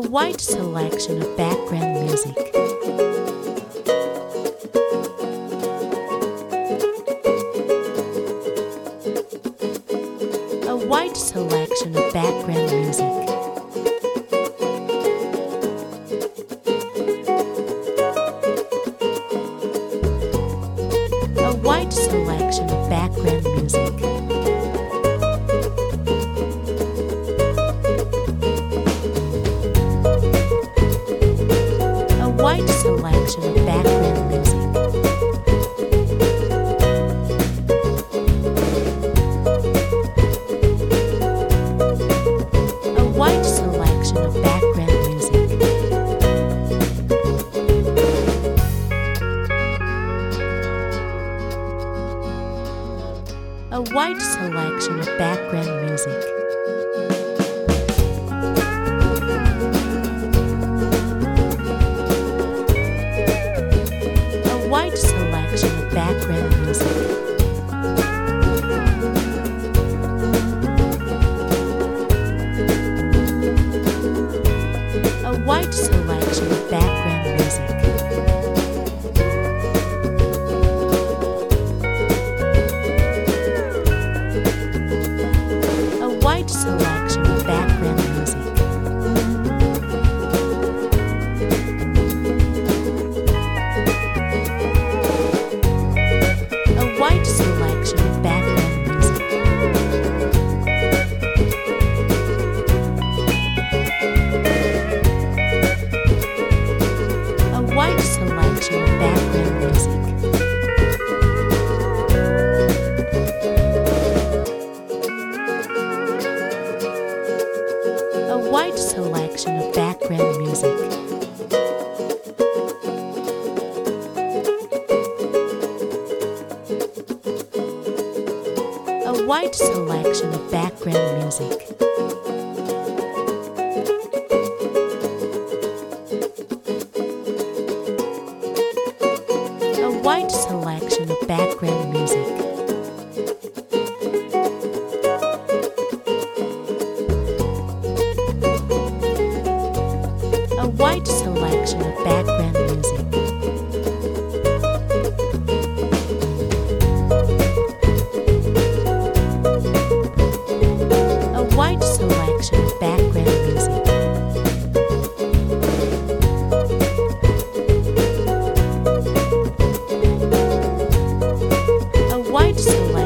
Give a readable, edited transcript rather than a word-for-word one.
wide selection of background music. A wide selection of background music. A wide selection of background music. A wide selection of background music. A wide selection of background music. A wide selection of background music. A wide selection of background music. A wide selection of background music. A wide selection of background music. A wide selection of background music. A wide selection of background music. A wide selection of background music. A wide selection of background music. A wide selection of background music. A wide selection of background music. A wide selection of background music. A wide selection